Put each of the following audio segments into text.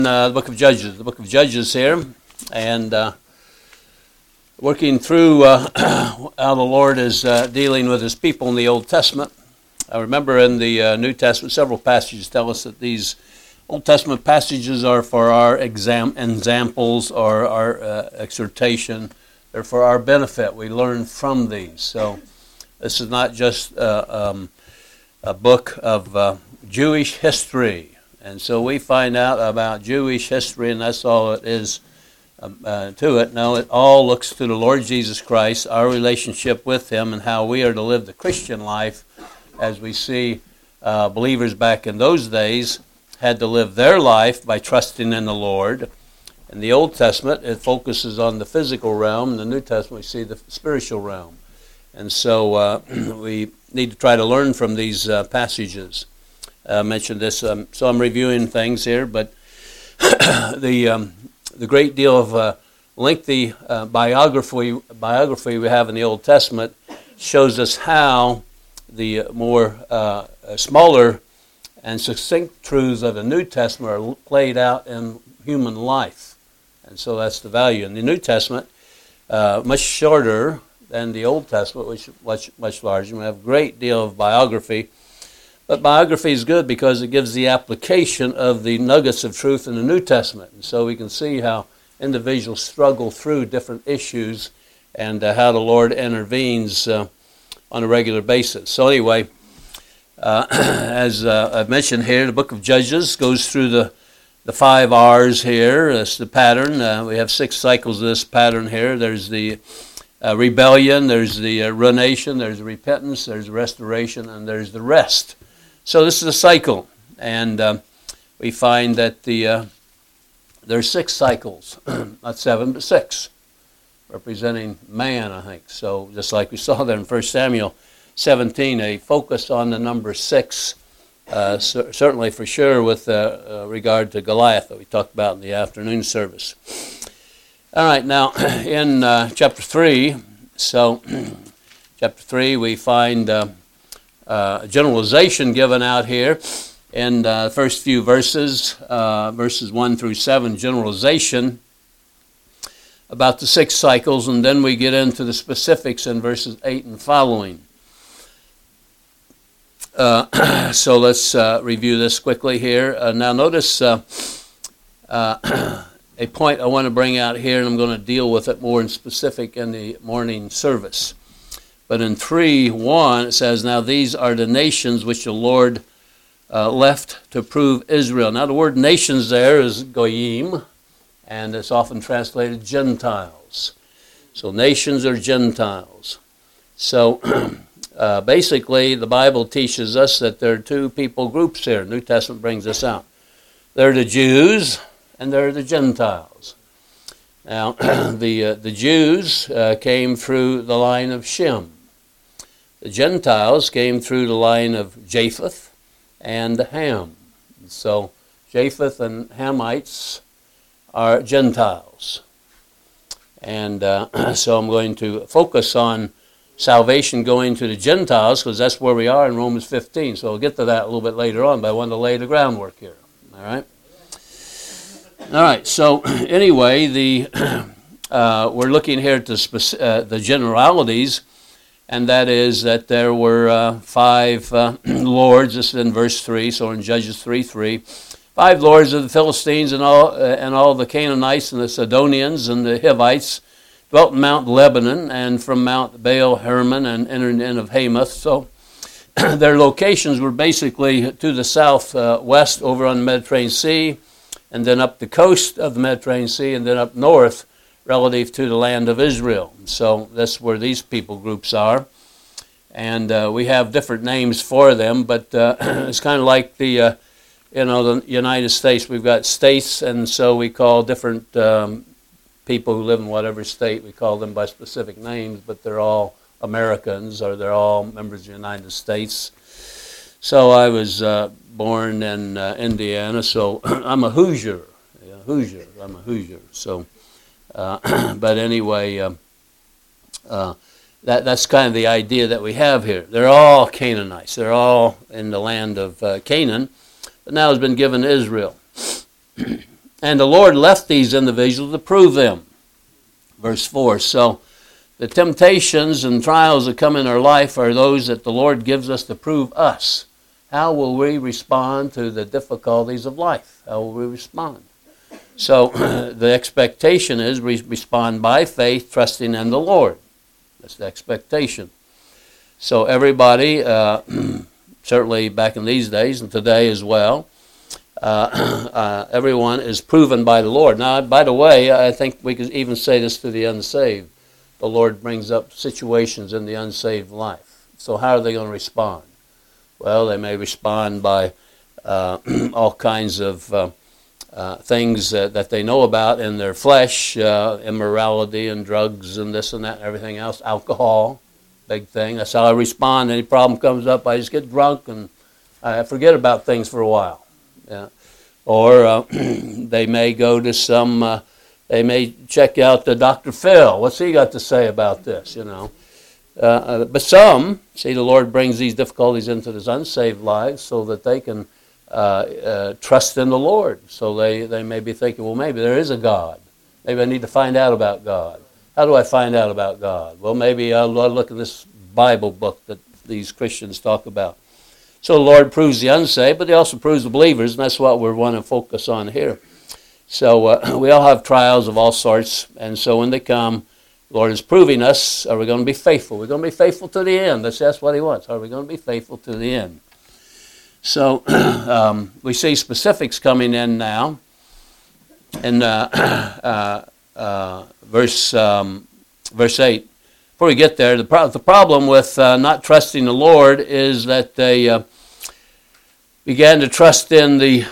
The book of Judges here, and working through how the Lord is dealing with His people in the Old Testament. I remember in the New Testament, several passages tell us that these Old Testament passages are for our examples or our exhortation. They're for our benefit. We learn from these. So this is not just a book of Jewish history. And so we find out about Jewish history, and that's all it is to it. No, it all looks to the Lord Jesus Christ, our relationship with Him, and how we are to live the Christian life, as we see believers back in those days had to live their life by trusting in the Lord. In the Old Testament, it focuses on the physical realm. In the New Testament, we see the spiritual realm. And so we need to try to learn from these passages. Mentioned this, so I'm reviewing things here, but the great deal of lengthy biography we have in the Old Testament shows us how the more smaller and succinct truths of the New Testament are played out in human life, and so that's the value. In the New Testament, much shorter than the Old Testament, which is much larger. We have a great deal of biography. But biography is good because it gives the application of the nuggets of truth in the New Testament. And so we can see how individuals struggle through different issues and how the Lord intervenes on a regular basis. So anyway, as I've mentioned here, the book of Judges goes through the 5 R's here. That's the pattern. We have 6 cycles of this pattern here. There's the rebellion, there's the ruination, there's the repentance, there's the restoration, and there's the rest. So this is a cycle, and we find that there's 6 cycles, not 7, but 6, representing man, I think. So just like we saw there in 1 Samuel 17, a focus on the number 6, certainly for sure with regard to Goliath that we talked about in the afternoon service. All right, now in chapter 3, so chapter 3 we find a generalization given out here in the first few verses, verses 1 through 7, generalization about the 6 cycles, and then we get into the specifics in verses 8 and following. So let's review this quickly here. Now notice a point I want to bring out here, and I'm going to deal with it more in specific in the morning service. But in 3:1 it says, "Now these are the nations which the Lord left to prove Israel." Now the word nations there is goyim, and it's often translated Gentiles. So nations are Gentiles. So basically the Bible teaches us that there are 2 people groups here. New Testament brings this out. They're the Jews and they're the Gentiles. Now the Jews came through the line of Shem. The Gentiles came through the line of Japheth and Ham. So Japheth and Hamites are Gentiles. And so I'm going to focus on salvation going to the Gentiles because that's where we are in Romans 15. So we'll get to that a little bit later on, but I want to lay the groundwork here. All right? All right, so anyway, we're looking here at the generalities, and that is that there were 5 lords. This is in verse 3, so in Judges 3:3. 5 lords of the Philistines and all the Canaanites and the Sidonians and the Hivites dwelt in Mount Lebanon and from Mount Baal Hermon and entered in of Hamath. So their locations were basically to the southwest over on the Mediterranean Sea, and then up the coast of the Mediterranean Sea, and then up north relative to the land of Israel. So that's where these people groups are. And we have different names for them, but it's kind of like the United States. We've got states, and so we call different people who live in whatever state, we call them by specific names, but they're all Americans, or they're all members of the United States. So I was born in Indiana, so I'm a Hoosier. I'm a Hoosier. So, but anyway, that's kind of the idea that we have here. They're all Canaanites. They're all in the land of Canaan, but now has been given to Israel. And the Lord left these individuals to prove them. Verse 4. So the temptations and trials that come in our life are those that the Lord gives us to prove us. How will we respond to the difficulties of life? How will we respond? So the expectation is we respond by faith, trusting in the Lord. That's the expectation. So everybody, certainly back in these days and today as well, everyone is proven by the Lord. Now, by the way, I think we could even say this to the unsaved. The Lord brings up situations in the unsaved life. So how are they going to respond? Well, they may respond by all kinds of things that they know about in their flesh, immorality and drugs and this and that and everything else, alcohol, big thing. That's how I respond. Any problem comes up, I just get drunk and I forget about things for a while. Yeah. Or they may go to some, they may check out the Dr. Phil. What's he got to say about this, you know? But some, see, the Lord brings these difficulties into these unsaved lives so that they can trust in the Lord. So they may be thinking, well, maybe there is a God. Maybe I need to find out about God. How do I find out about God? Well, maybe I'll look at this Bible book that these Christians talk about. So the Lord proves the unsaved, but He also proves the believers, and that's what we want to focus on here. So we all have trials of all sorts, and so when they come, the Lord is proving us, are we going to be faithful? We're going to be faithful to the end. That's what He wants. Are we going to be faithful to the end? So we see specifics coming in now. In verse 8. Before we get there, the problem with not trusting the Lord is that they began to trust in the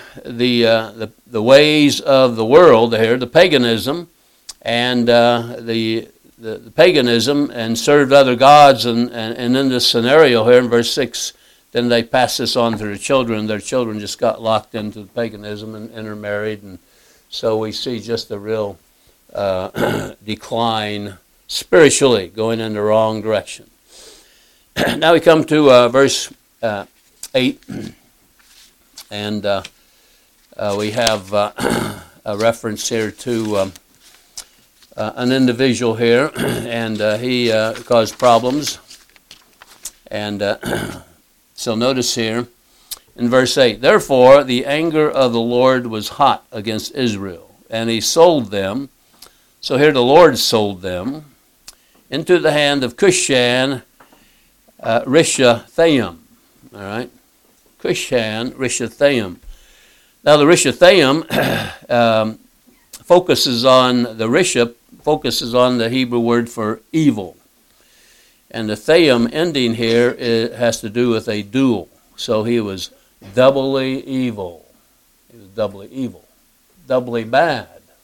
ways of the world here, the paganism, and the paganism, and served other gods. And in this scenario here in verse 6, then they pass this on to their children. Their children just got locked into the paganism and intermarried, and so we see just a real decline spiritually, going in the wrong direction. Now we come to verse 8, and we have a reference here to an individual here, and he caused problems. And so notice here in verse 8, therefore the anger of the Lord was hot against Israel, and He sold them. So here the Lord sold them into the hand of Cushan Rishathaim. All right, Cushan Rishathaim. Now the Rishathaim focuses on the Hebrew word for evil, and the Thaim ending here has to do with a dual. So he was doubly evil. He was doubly evil, doubly bad.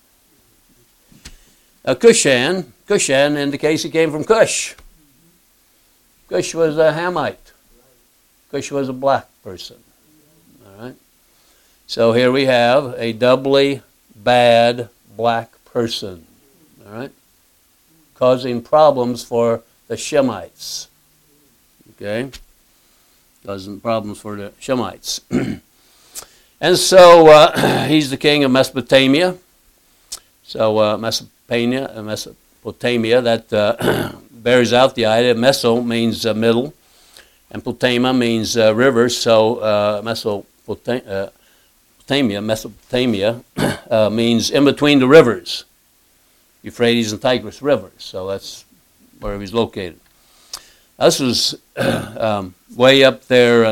Cushan indicates he came from Cush. Cush was a Hamite. Cush was a black person. All right. So here we have a doubly bad black person. All right. Causing problems for the Shemites. Okay. Causing problems for the Shemites. And so he's the king of Mesopotamia. So Mesopotamia, that bears out the idea. Meso means middle, and Potama means river. So Mesopotamia means in between the rivers, Euphrates and Tigris rivers. So that's where he's located. This was way up there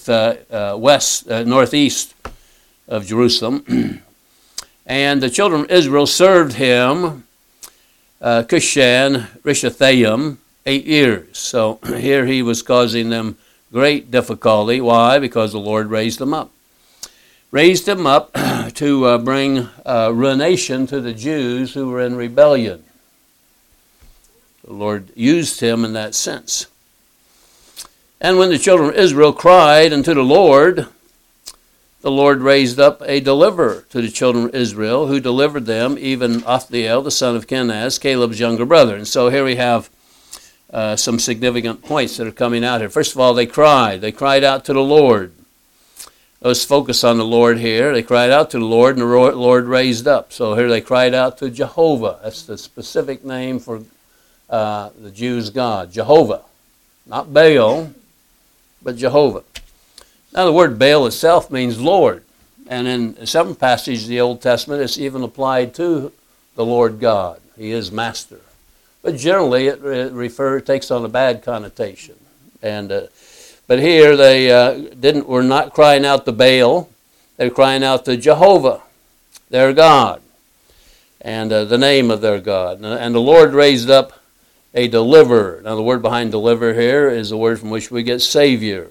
northeast of Jerusalem. And the children of Israel served him, Cushan Rishathaim, 8 years. So here he was causing them great difficulty. Why? Because the Lord raised him up. Raised him up to bring ruination to the Jews who were in rebellion. The Lord used him in that sense. And when the children of Israel cried unto the Lord raised up a deliverer to the children of Israel, who delivered them, even Othniel, the son of Kenaz, Caleb's younger brother. And so here we have some significant points that are coming out here. First of all, they cried. They cried out to the Lord. Let's focus on the Lord here. They cried out to the Lord, and the Lord raised up. So here they cried out to Jehovah. That's the specific name for the Jews' God, Jehovah. Not Baal, but Jehovah. Now the word Baal itself means Lord. And in some passages of the Old Testament, it's even applied to the Lord God. He is master. But generally, it takes on a bad connotation. But here they were not crying out to Baal; they were crying out to Jehovah, their God, and the name of their God. And the Lord raised up a deliverer. Now, the word behind deliver here is the word from which we get Savior.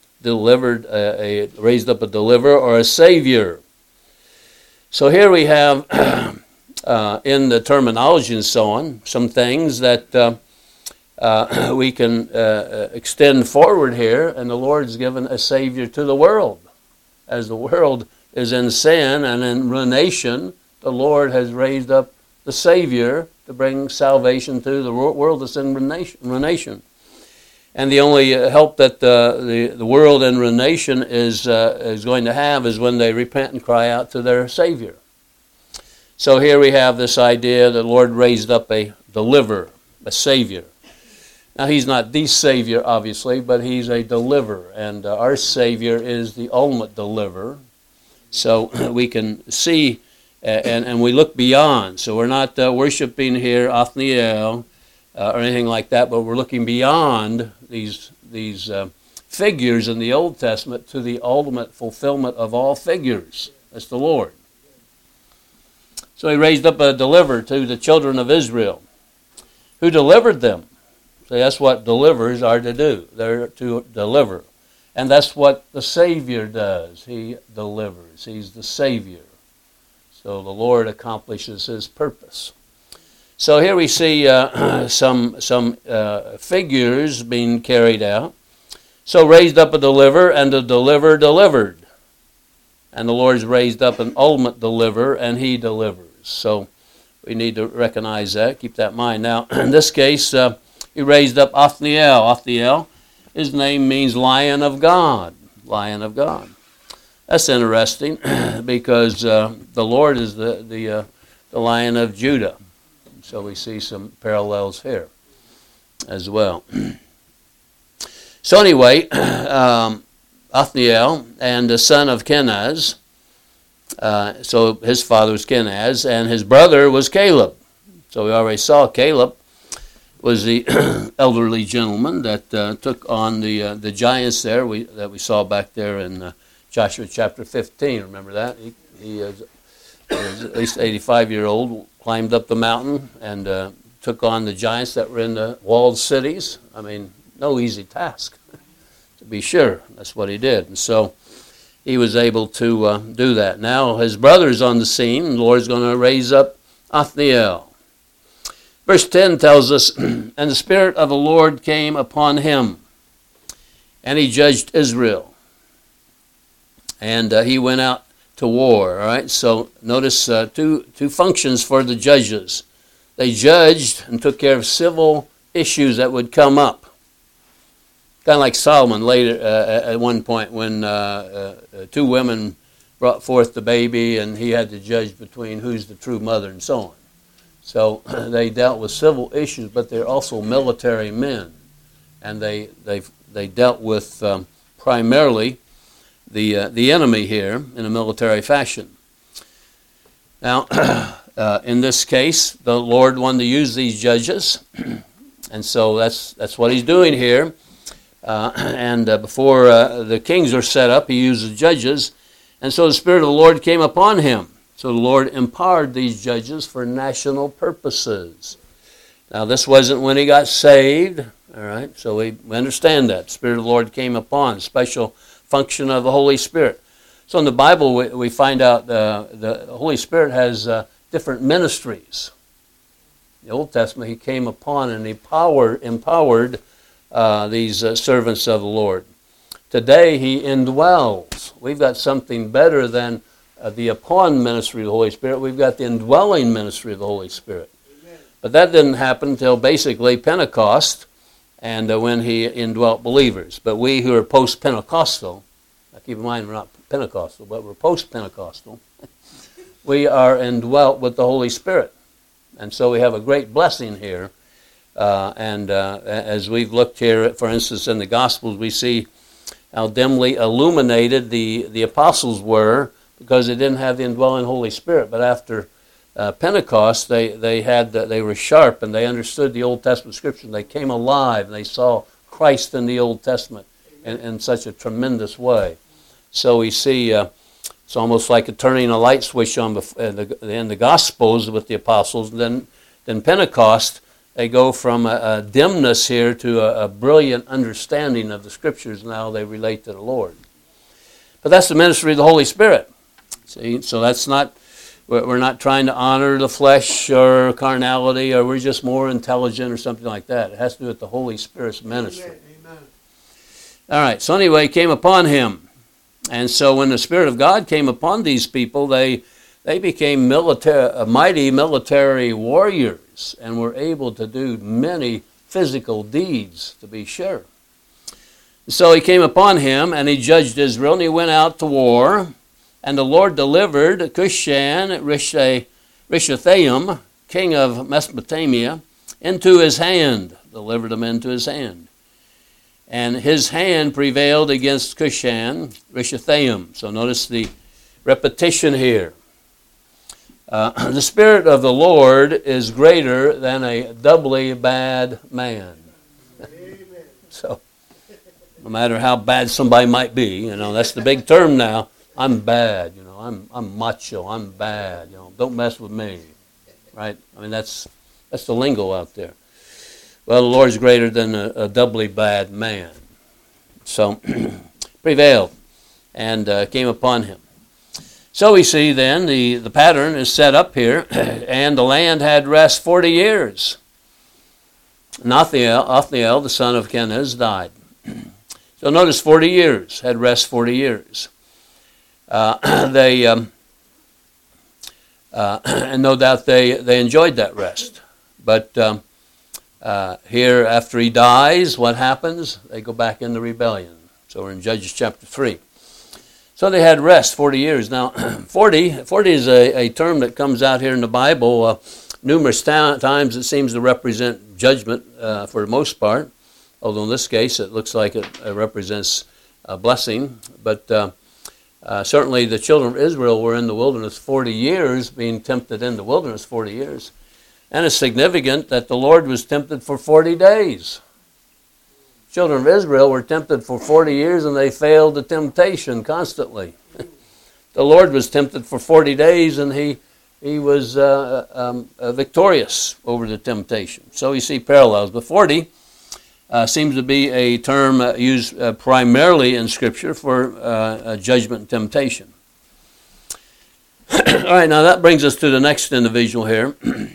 Raised up a deliverer or a Savior. So here we have, in the terminology and so on, some things that we can extend forward here, and the Lord's given a Savior to the world. As the world is in sin and in ruination, the Lord has raised up the Savior to bring salvation to the world that's in ruination. And the only help that the world in ruination is going to have is when they repent and cry out to their Savior. So here we have this idea that the Lord raised up a deliverer, a Savior. Now, he's not the Savior, obviously, but he's a deliverer. And our Savior is the ultimate deliverer. So we can see and we look beyond. So we're not worshiping here Othniel or anything like that, but we're looking beyond these figures in the Old Testament to the ultimate fulfillment of all figures. That's the Lord. So he raised up a deliverer to the children of Israel, who delivered them. So that's what deliverers are to do. They're to deliver. And that's what the Savior does. He delivers. He's the Savior. So the Lord accomplishes his purpose. So here we see some figures being carried out. So raised up a deliverer, and the deliverer delivered. And the Lord's raised up an ultimate deliverer, and he delivers. So we need to recognize that, keep that in mind. Now, in this case, he raised up Othniel. Othniel, his name means Lion of God. Lion of God. That's interesting because the Lord is the Lion of Judah. So we see some parallels here as well. So anyway, Othniel and the son of Kenaz. So his father was Kenaz, and his brother was Caleb. So we already saw Caleb was the elderly gentleman that took on the giants there that we saw back there in Joshua chapter 15. Remember that? He was at least 85-year-old, climbed up the mountain and took on the giants that were in the walled cities. I mean, no easy task, to be sure. That's what he did. And so he was able to do that. Now his brother's on the scene, and the Lord's going to raise up Othniel. Verse 10 tells us, and the Spirit of the Lord came upon him, and he judged Israel. And he went out to war. All right, so notice two functions for the judges. They judged and took care of civil issues that would come up. Kind of like Solomon later at one point when two women brought forth the baby, and he had to judge between who's the true mother and so on. So they dealt with civil issues, but they're also military men, and they dealt with primarily the enemy here in a military fashion. Now, in this case, the Lord wanted to use these judges, and so that's what he's doing here. And before the kings are set up, he uses judges, and so the Spirit of the Lord came upon him. So the Lord empowered these judges for national purposes. Now, this wasn't when he got saved, all right? So we understand that. The Spirit of the Lord came upon, special function of the Holy Spirit. So in the Bible, we find out the Holy Spirit has different ministries. In the Old Testament, he came upon and empowered these servants of the Lord. Today, he indwells. We've got something better than the upon ministry of the Holy Spirit. We've got the indwelling ministry of the Holy Spirit. Amen. But that didn't happen until basically Pentecost and when he indwelt believers. But we who are post-Pentecostal, like Keep in mind, we're not Pentecostal, but we're post-Pentecostal. We are indwelt with the Holy Spirit. And so we have a great blessing here. As we've looked here, for instance, in the Gospels, we see how dimly illuminated the apostles were because they didn't have the indwelling Holy Spirit. But after Pentecost, they were sharp and they understood the Old Testament Scripture. They came alive and they saw Christ in the Old Testament in such a tremendous way. So we see it's almost like turning a light switch on in the Gospels with the apostles. And then Pentecost, they go from a dimness here to a brilliant understanding of the Scriptures and how they relate to the Lord. But that's the ministry of the Holy Spirit. See, so that's not, we're not trying to honor the flesh or carnality, or we're just more intelligent or something like that. It has to do with the Holy Spirit's ministry. Amen. All right, so anyway, it came upon him. And so when the Spirit of God came upon these people, they became mighty military warriors and were able to do many physical deeds, to be sure. So he came upon him, and he judged Israel, and he went out to war. And the Lord delivered Cushan-Rishathaim, king of Mesopotamia, into his hand, delivered him into his hand. And his hand prevailed against Cushan-Rishathaim. So notice the repetition here. The Spirit of the Lord is greater than a doubly bad man. So, no matter how bad somebody might be, that's the big term now. I'm bad, I'm macho, I'm bad, don't mess with me, right? I mean, that's the lingo out there. Well, the Lord's greater than a doubly bad man. So, prevailed and came upon him. So we see then the pattern is set up here, and the land had rest 40 years. Othniel, the son of Kenaz, died. So notice 40 years, had rest 40 years. And no doubt they enjoyed that rest. But here, after he dies, what happens? They go back into rebellion. So we're in Judges chapter 3. So they had rest 40 years. Now, 40 is a term that comes out here in the Bible numerous times. It seems to represent judgment for the most part, although in this case it looks like it represents a blessing. But certainly the children of Israel were in the wilderness 40 years, being tempted in the wilderness 40 years. And it's significant that the Lord was tempted for 40 days. Children of Israel were tempted for 40 years and they failed the temptation constantly. The Lord was tempted for 40 days and he was victorious over the temptation. So you see parallels. But 40 seems to be a term used primarily in Scripture for judgment and temptation. All right, now that brings us to the next individual here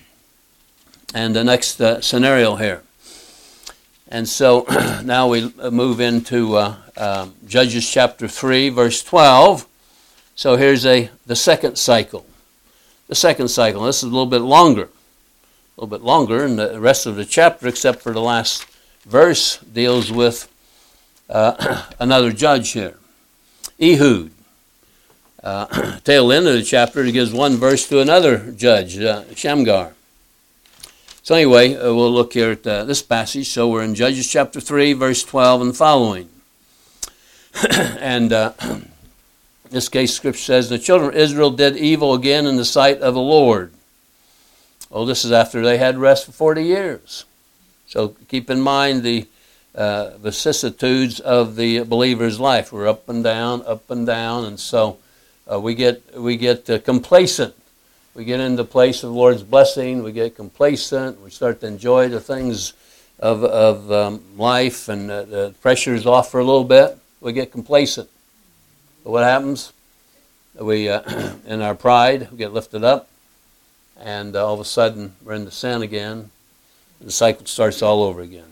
and the next scenario here. And so now we move into Judges chapter 3, verse 12. So here's the second cycle. The second cycle. This is a little bit longer than the rest of the chapter, except for the last verse deals with another judge here. Ehud. Tail end of the chapter, it gives one verse to another judge, Shamgar. So anyway, we'll look here at this passage. So we're in Judges chapter 3, verse 12 and following. And in this case, Scripture says, the children of Israel did evil again in the sight of the Lord. Oh, this is after they had rest for 40 years. So keep in mind the vicissitudes of the believer's life. We're up and down, and so we get complacent. We get into the place of the Lord's blessing. We get complacent. We start to enjoy the things of life, and the pressure's off for a little bit. We get complacent. But what happens? We, in our pride, we get lifted up, and all of a sudden we're into sin again. The cycle starts all over again.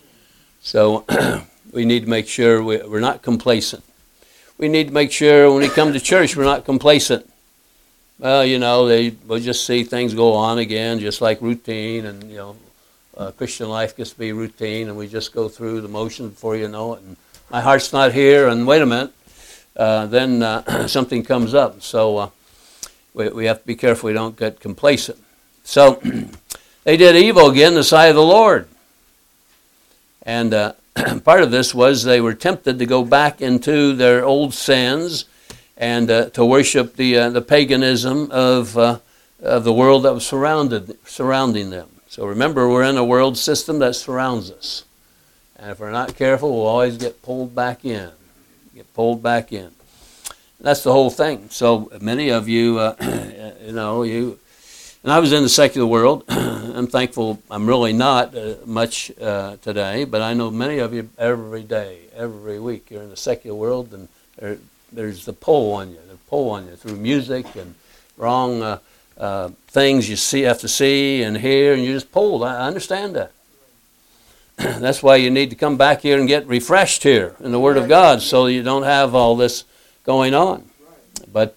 So we need to make sure we're not complacent. We need to make sure when we come to church we're not complacent. Well, we'll just see things go on again, just like routine, and Christian life gets to be routine, and we just go through the motions before you know it. And my heart's not here, and wait a minute, then something comes up. So we have to be careful we don't get complacent. So they did evil again in the sight of the Lord. And part of this was they were tempted to go back into their old sins and to worship the paganism of the world that was surrounding them. So remember, we're in a world system that surrounds us. And if we're not careful, we'll always get pulled back in. And that's the whole thing. So many of you, and I was in the secular world. I'm thankful I'm really not much today, but I know many of you every day, every week, you're in the secular world, and there's the pull on you through music and wrong things you have to see and hear, and you're just pulled. I understand that. That's why you need to come back here and get refreshed here in the Word of God, so you don't have all this going on. But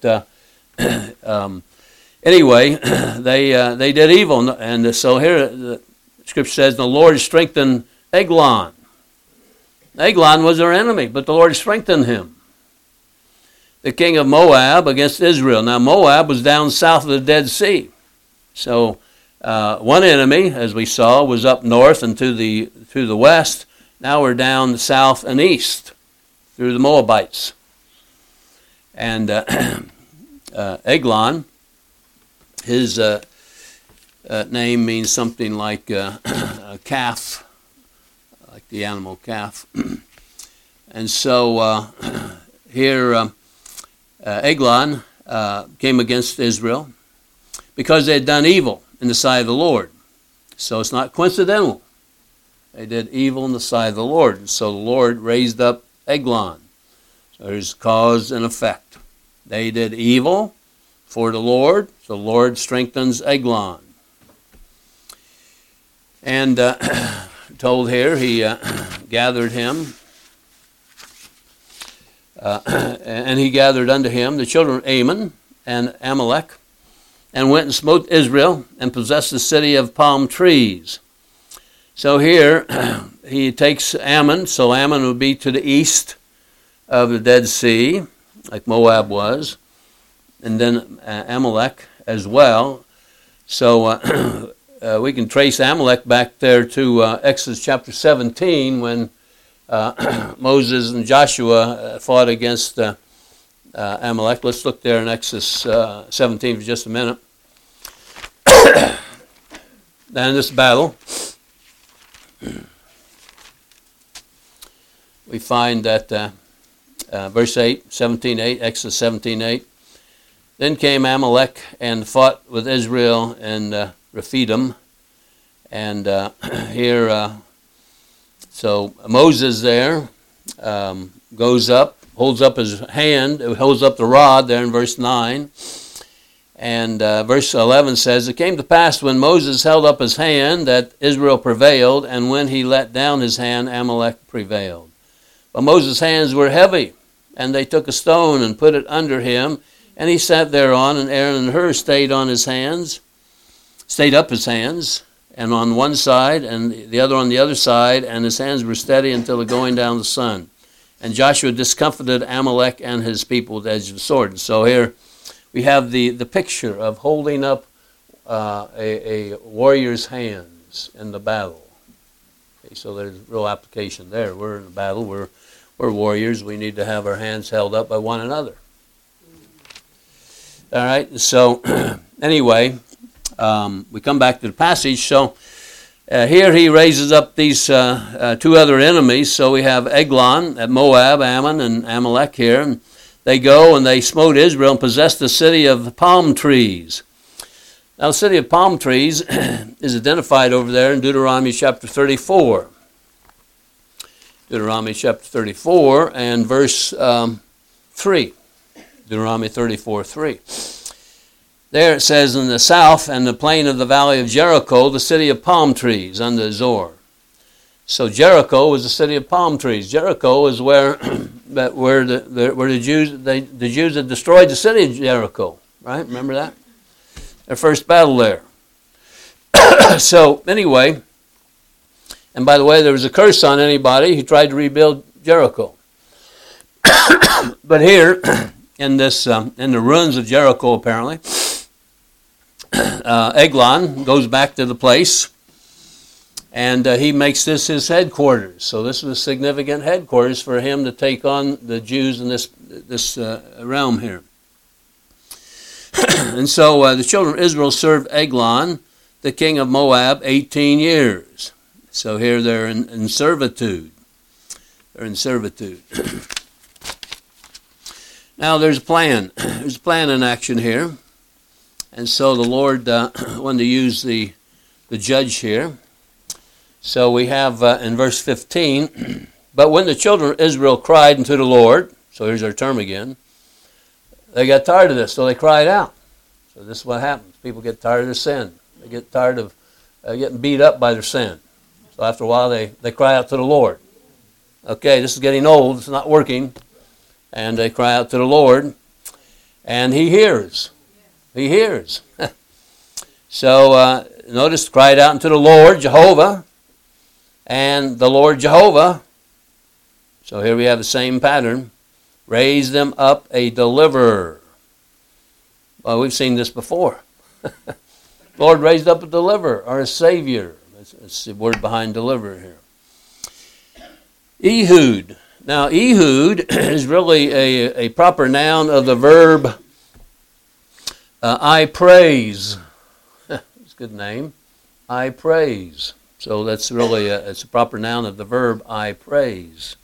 anyway, they did evil, and so here the Scripture says, the Lord strengthened Eglon. Eglon was their enemy, but the Lord strengthened him. The king of Moab against Israel. Now Moab was down south of the Dead Sea. So one enemy, as we saw, was up north and to the west. Now we're down south and east through the Moabites. And Eglon, his name means something like a calf, like the animal calf. And so here Eglon came against Israel because they had done evil in the sight of the Lord. So it's not coincidental. They did evil in the sight of the Lord. And so the Lord raised up Eglon. So there's cause and effect. They did evil for the Lord. So the Lord strengthens Eglon. And told here, he gathered him. And he gathered unto him the children of Ammon and Amalek, and went and smote Israel, and possessed the city of palm trees. So here, he takes Ammon, so Ammon would be to the east of the Dead Sea, like Moab was, and then Amalek as well. So we can trace Amalek back there to Exodus chapter 17, when Moses and Joshua fought against Amalek. Let's look there in Exodus 17 for just a minute. Then this battle, we find that verse 8, 17:8, Exodus 17:8. Then came Amalek and fought with Israel and Rephidim. And here, so Moses there goes up, holds up his hand, holds up the rod there in verse 9. And verse 11 says, it came to pass when Moses held up his hand that Israel prevailed, and when he let down his hand, Amalek prevailed. But Moses' hands were heavy, and they took a stone and put it under him, and he sat thereon, and Aaron and Hur stayed up his hands, and on one side, and the other on the other side, and his hands were steady until the going down of the sun. And Joshua discomfited Amalek and his people with the edge of the sword. And so here we have the picture of holding up a warrior's hands in the battle. Okay, so there's real application there. We're in a battle. We're warriors. We need to have our hands held up by one another. All right. So anyway, we come back to the passage. So here he raises up these two other enemies. So we have Eglon at Moab, Ammon, and Amalek here. And they go and they smote Israel and possessed the city of palm trees. Now the city of palm trees is identified over there in Deuteronomy chapter 34. Deuteronomy chapter 34 and verse 3. Deuteronomy 34:3. There it says, in the south and the plain of the valley of Jericho, the city of palm trees under Zor. So Jericho was the city of palm trees. Jericho is where the Jews had destroyed the city of Jericho. Right? Remember that? Their first battle there. So anyway, and by the way, there was a curse on anybody who tried to rebuild Jericho. But here, in the ruins of Jericho, apparently, Eglon goes back to the place, and he makes this his headquarters. So this was significant headquarters for him to take on the Jews in this realm here. And so the children of Israel served Eglon, the king of Moab, 18 years. So here they're in servitude. They're in servitude. Now there's a plan. There's a plan in action here. And so the Lord wanted to use the judge here. So we have in verse 15, but when the children of Israel cried unto the Lord, so here's our term again, they got tired of this, so they cried out. So this is what happens. People get tired of their sin. They get tired of getting beat up by their sin. So after a while, they cry out to the Lord. Okay, this is getting old. It's not working. And they cry out to the Lord, and He hears. He hears. So notice, cried out unto the Lord, Jehovah, and the Lord Jehovah. So here we have the same pattern. Raise them up a deliverer. Well, we've seen this before. Lord raised up a deliverer, or a savior. That's the word behind deliverer here. Ehud. Now, Ehud is really a proper noun of the verb I praise. It's a good name. I praise. So that's really it's a proper noun of the verb I praise.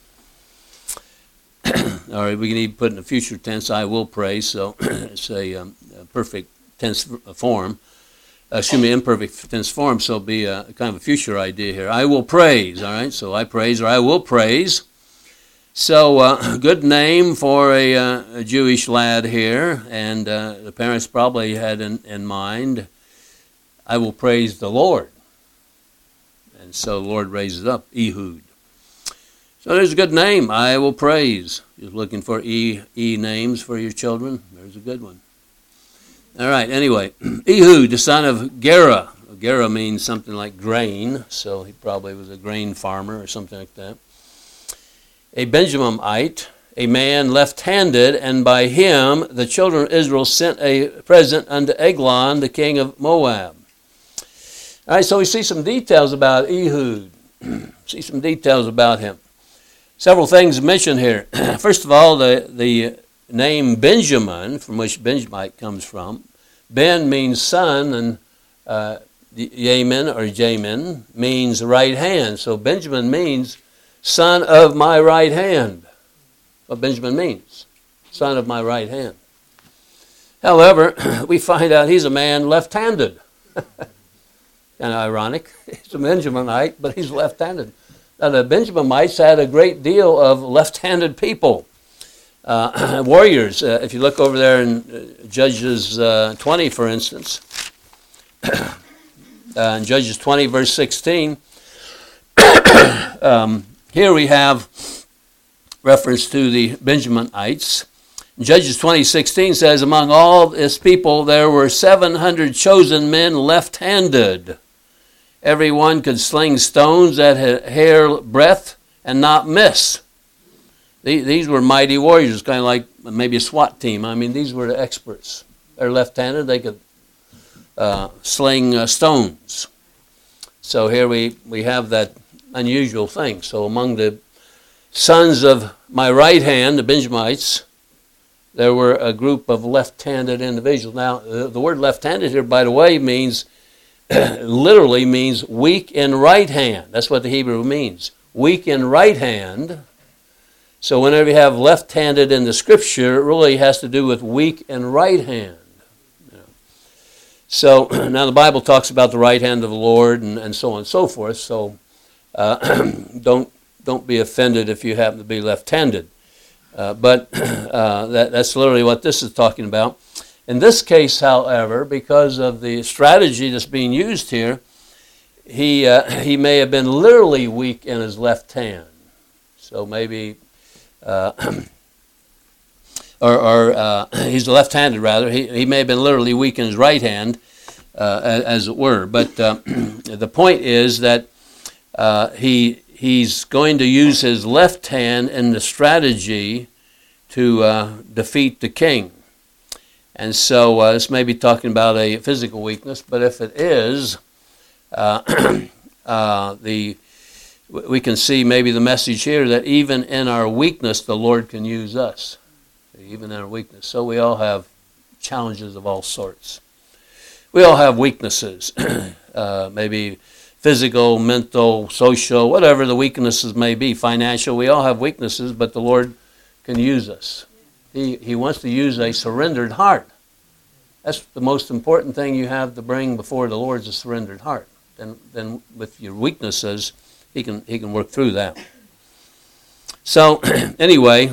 All right, we can even put in the future tense, I will praise, so it's a perfect tense form. Imperfect tense form, so it'll be a kind of a future idea here. I will praise, all right, so I praise or I will praise. So good name for a Jewish lad here, and the parents probably had in mind, I will praise the Lord. And so the Lord raises up Ehud. So there's a good name, I will praise. You're looking for E names for your children? There's a good one. All right, anyway, Ehud, the son of Gera. Gera means something like grain, so he probably was a grain farmer or something like that. A Benjaminite, a man left-handed, and by him the children of Israel sent a present unto Eglon, the king of Moab. All right, so we see some details about Ehud. See some details about him. Several things mentioned here. First of all, the name Benjamin, from which Benjamite comes from. Ben means son, and Yamin or Jamin means right hand. So Benjamin means son of my right hand. What Benjamin means, son of my right hand. However, we find out he's a man left-handed. Kind of ironic. He's a Benjaminite, but he's left-handed. Now, the Benjaminites had a great deal of left-handed people. Warriors, if you look over there in Judges 20, for instance, in Judges 20, verse 16, here we have reference to the Benjaminites. Judges 20:16 says, among all this people there were 700 chosen men left-handed. Every one could sling stones at hair breadth and not miss. These were mighty warriors, kind of like maybe a SWAT team. I mean, these were the experts. They're left-handed. They could sling stones. So here we have that unusual thing. So among the sons of my right hand, the Benjamites, there were a group of left-handed individuals. Now, the word left-handed here, by the way, means literally means weak in right hand. That's what the Hebrew means. Weak in right hand. So whenever you have left-handed in the Scripture, it really has to do with weak in right hand. Yeah. So now the Bible talks about the right hand of the Lord and so on and so forth. So don't be offended if you happen to be left-handed. But that's literally what this is talking about. In this case, however, because of the strategy that's being used here, he may have been literally weak in his left hand. So maybe, he's left-handed rather. He may have been literally weak in his right hand, as it were. But the point is that he's going to use his left hand in the strategy to defeat the king. And so this may be talking about a physical weakness, but if it is, we can see maybe the message here that even in our weakness, the Lord can use us. Even in our weakness. So we all have challenges of all sorts. We all have weaknesses, maybe physical, mental, social, whatever the weaknesses may be, financial. We all have weaknesses, but the Lord can use us. He wants to use a surrendered heart. That's the most important thing you have to bring before the Lord is a surrendered heart. Then with your weaknesses, He can work through that. So anyway,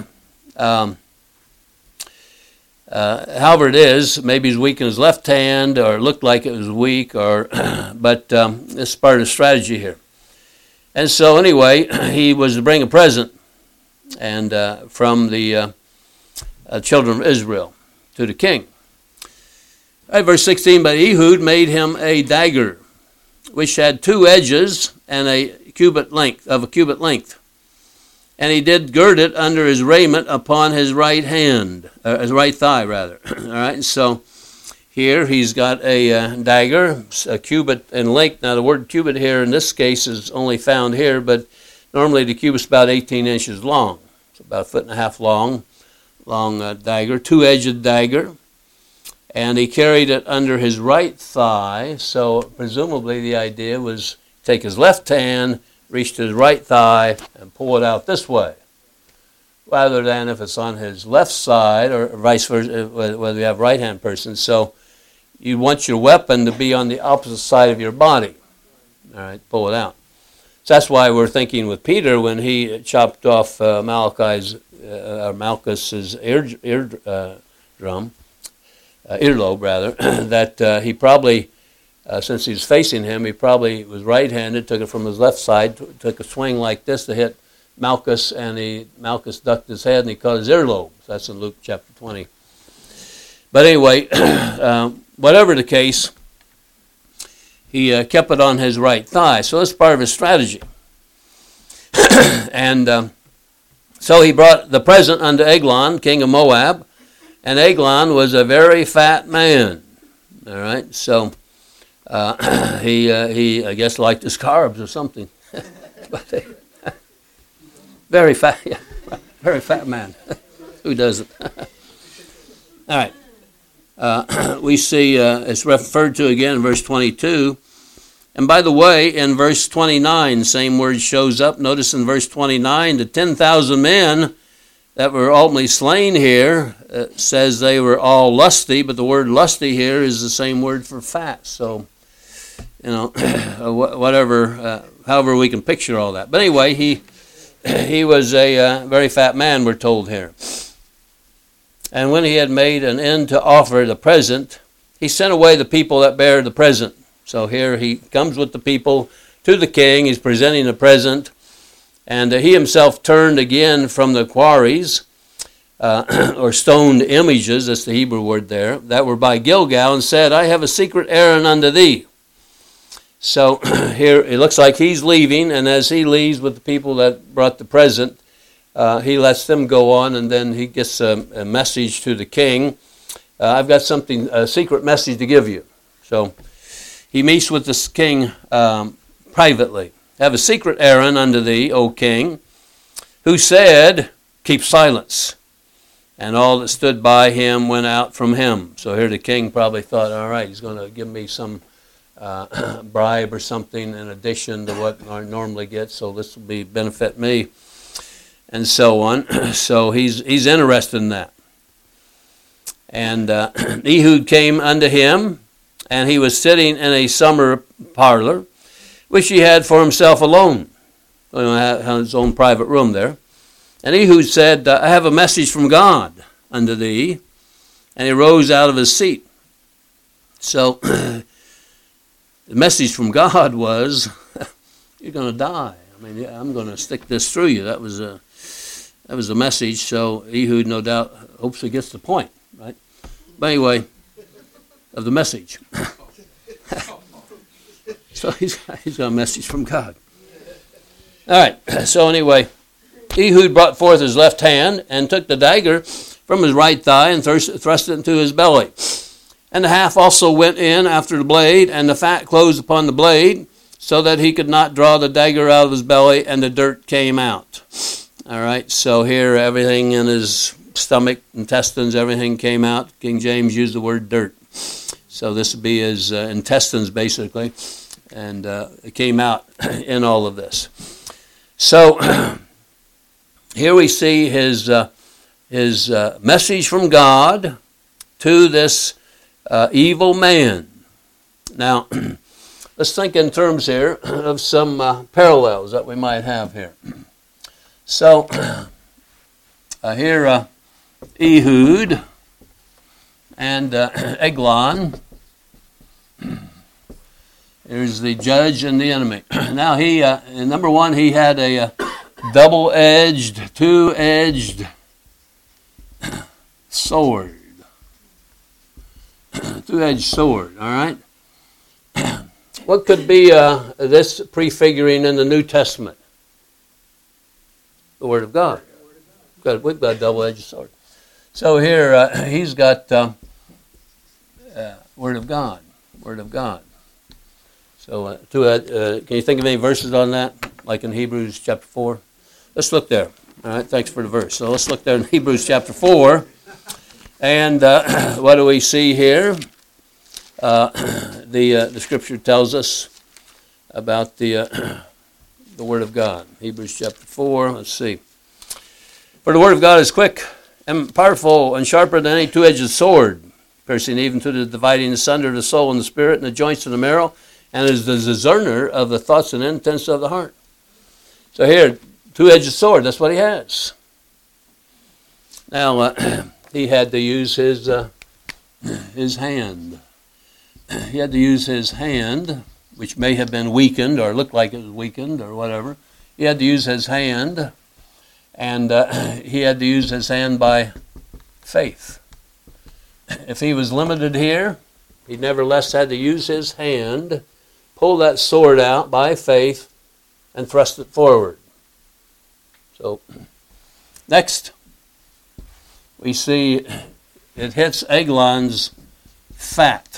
however it is, maybe he's weak in his left hand, or looked like it was weak, but this is part of the strategy here. And so anyway, he was to bring a present and from the children of Israel to the king. All right, verse 16, but Ehud made him a dagger, which had 2 edges and a cubit length. And he did gird it under his raiment upon his right hand, his right thigh, rather. All right, so here he's got a dagger, a cubit in length. Now the word cubit here in this case is only found here, but normally the cubit's about 18 inches long. It's about 1.5 foot long dagger, 2-edged dagger. And he carried it under his right thigh, so presumably the idea was take his left hand, reach to his right thigh, and pull it out this way, rather than if it's on his left side, or vice versa, whether you have right-hand person. So you want your weapon to be on the opposite side of your body. All right, pull it out. So that's why we're thinking with Peter when he chopped off Malchus's earlobe, rather, that he probably, since he was facing him, he probably was right-handed, took it from his left side, took a swing like this to hit Malchus, and Malchus ducked his head and he caught his earlobe. That's in Luke chapter 20. But anyway, whatever the case, he kept it on his right thigh. So that's part of his strategy. And so he brought the present unto Eglon, king of Moab, and Eglon was a very fat man. All right, so he I guess liked his carbs or something. But, very fat, yeah, very fat man. Who doesn't? All right, we see it's referred to again in verse 22. And by the way, in verse 29, same word shows up. Notice in verse 29, the 10,000 men that were ultimately slain here says they were all lusty, but the word lusty here is the same word for fat. So, you know, whatever, however we can picture all that. But anyway, he was a very fat man, we're told here. And when he had made an end to offer the present, he sent away the people that bare the present. So here he comes with the people to the king. He's presenting the present. And he himself turned again from the quarries, or stoned images, that's the Hebrew word there, that were by Gilgal, and said, I have a secret errand unto thee. So here it looks like he's leaving, and as he leaves with the people that brought the present, he lets them go on, and then he gets a message to the king. I've got a secret message to give you. So he meets with the king privately. Have a secret errand unto thee, O king, who said, keep silence. And all that stood by him went out from him. So here the king probably thought, all right, he's going to give me some bribe or something in addition to what I normally get, so this will benefit me, and so on. So he's interested in that. And Ehud came unto him, and he was sitting in a summer parlor, which he had for himself alone. He had his own private room there. And Ehud said, I have a message from God unto thee. And he rose out of his seat. So the message from God was, you're going to die. I mean, I'm going to stick this through you. That was the message. So Ehud, no doubt, hopes he gets the point, right? But anyway, of the message. So he's got a message from God. All right. So anyway, Ehud brought forth his left hand and took the dagger from his right thigh and thrust it into his belly. And the half also went in after the blade, and the fat closed upon the blade, so that he could not draw the dagger out of his belly, and the dirt came out. All right, so here everything in his stomach, intestines, everything came out. King James used the word dirt. So this would be his intestines, basically, and it came out in all of this. So here we see his message from God to this evil man. Now, let's think in terms here of some parallels that we might have here. So, here Ehud and Eglon. Here's the judge and the enemy. Now, number one, he had a double-edged, two-edged sword. Two-edged sword, all right? What could be this prefiguring in the New Testament? The Word of God. We've got a double-edged sword. So here he's got Word of God. Word of God. So can you think of any verses on that? Like in Hebrews chapter 4? Let's look there. All right, thanks for the verse. So let's look there in Hebrews chapter 4. And what do we see here? The Scripture tells us about the Word of God. Hebrews chapter 4, let's see. For the Word of God is quick and powerful and sharper than any two-edged sword, piercing even to the dividing asunder of the soul and the spirit and the joints and the marrow, and is the discerner of the thoughts and intents of the heart. So here, two-edged sword, that's what he has. Now, he had to use his hand. He had to use his hand, which may have been weakened or looked like it was weakened or whatever. He had to use his hand, and he had to use his hand by faith. If he was limited here, he nevertheless had to use his hand, pull that sword out by faith, and thrust it forward. So, next, we see it hits Eglon's fat.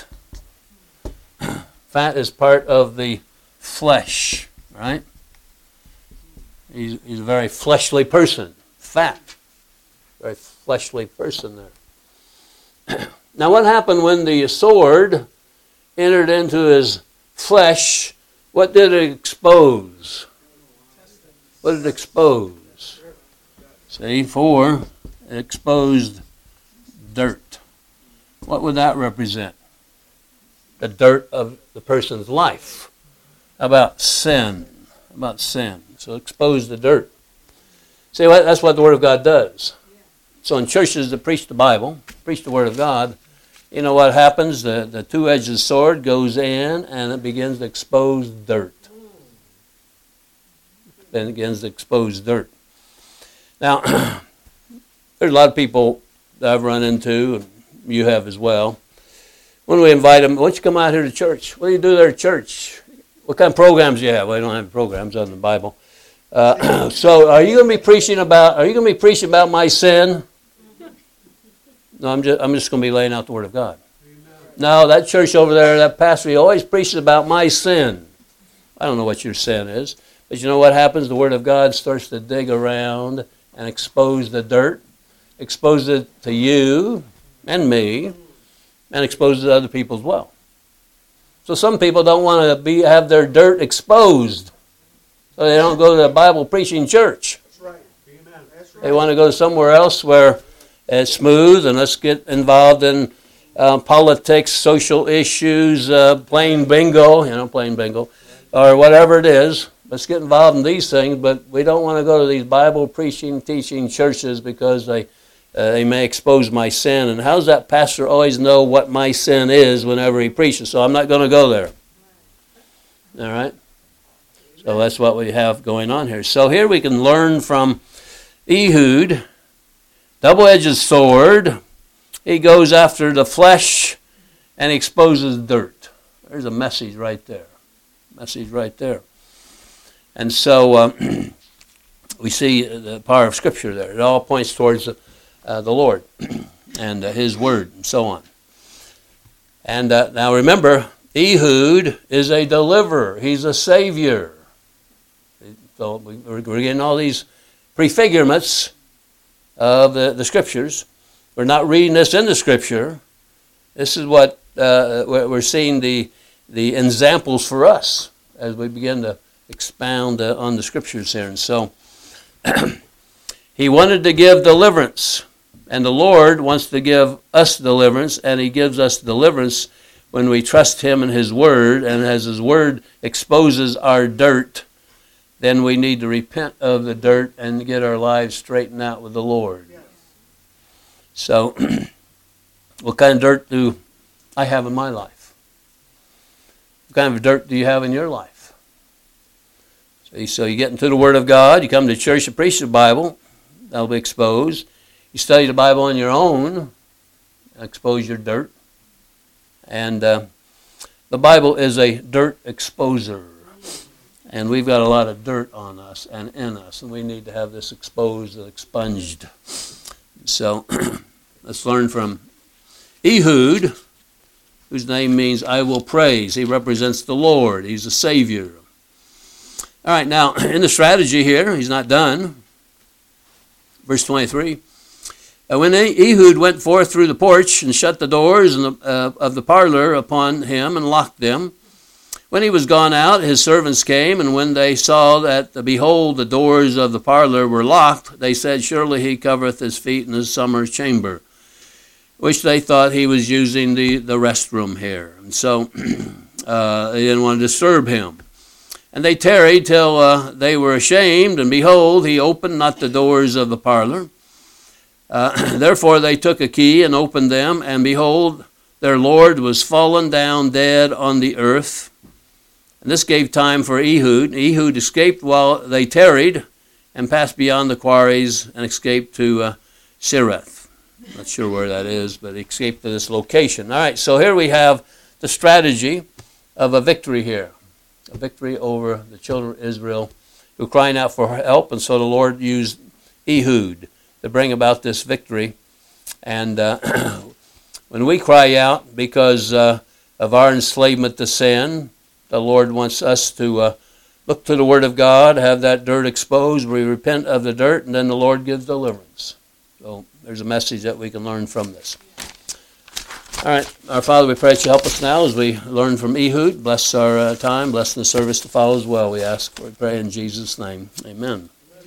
Fat is part of the flesh, right? He's a very fleshly person. Fat. Very fleshly person there. Now, what happened when the sword entered into his flesh? What did it expose? What did it expose? See, 4, it exposed dirt. What would that represent? The dirt of the person's life. About sin. About sin. So expose the dirt. See, that's what the Word of God does. So in churches that preach the Bible, preach the Word of God, you know what happens? The two-edged sword goes in and it begins to expose dirt. Then it begins to expose dirt. Now, there's a lot of people that I've run into, and you have as well. When we invite them, why don't you come out here to church? What do you do there at church? What kind of programs do you have? Well, I don't have programs other than the Bible. So are you going to be preaching about my sin? No, I'm just going to be laying out the Word of God. Amen. No, that church over there, that pastor, he always preaches about my sin. I don't know what your sin is, but you know what happens? The Word of God starts to dig around and expose the dirt, expose it to you and me, and expose it to other people as well. So some people don't want to have their dirt exposed, so they don't go to a Bible preaching church. That's right. Amen. That's right. They want to go somewhere else where it's smooth, and let's get involved in politics, social issues, playing bingo, or whatever it is. Let's get involved in these things, but we don't want to go to these Bible preaching, teaching churches because they may expose my sin. And how does that pastor always know what my sin is whenever he preaches? So I'm not going to go there. All right? So that's what we have going on here. So here we can learn from Ehud, double-edged sword. He goes after the flesh and exposes dirt. There's a message right there. Message right there. And so we see the power of Scripture there. It all points towards the Lord and His Word and so on. And now remember, Ehud is a deliverer. He's a Savior. So we're getting all these prefigurements of the Scriptures. We're not reading this in the Scripture. This is what we're seeing the examples for us as we begin to expound on the Scriptures here. And so He wanted to give deliverance, and the Lord wants to give us deliverance, and He gives us deliverance when we trust Him and His Word, and as His Word exposes our dirt, then we need to repent of the dirt and get our lives straightened out with the Lord. Yes. So, what kind of dirt do I have in my life? What kind of dirt do you have in your life? So you get into the Word of God, you come to church, you preach the Bible, that'll be exposed. You study the Bible on your own, expose your dirt. And the Bible is a dirt exposer. And we've got a lot of dirt on us and in us, and we need to have this exposed and expunged. So let's learn from Ehud, whose name means I will praise. He represents the Lord. He's a Savior. All right, now in the strategy here, he's not done. Verse 23. When Ehud went forth through the porch and shut the doors of the parlor upon him and locked them, when he was gone out, his servants came, and when they saw that, behold, the doors of the parlor were locked, they said, surely he covereth his feet in his summer chamber, which they thought he was using the restroom here. And so they didn't want to disturb him. And they tarried till they were ashamed, and behold, he opened not the doors of the parlor. Therefore they took a key and opened them, and behold, their Lord was fallen down dead on the earth. And this gave time for Ehud. Ehud escaped while they tarried and passed beyond the quarries and escaped to Sireth. Not sure where that is, but he escaped to this location. All right, so here we have the strategy of a victory here. A victory over the children of Israel who were crying out for help. And so the Lord used Ehud to bring about this victory. And when we cry out because of our enslavement to sin, the Lord wants us to look to the Word of God, have that dirt exposed. We repent of the dirt, and then the Lord gives deliverance. So there's a message that we can learn from this. All right, our Father, we pray that you help us now as we learn from Ehud. Bless our time, bless the service to follow as well, we ask. We pray in Jesus' name. Amen.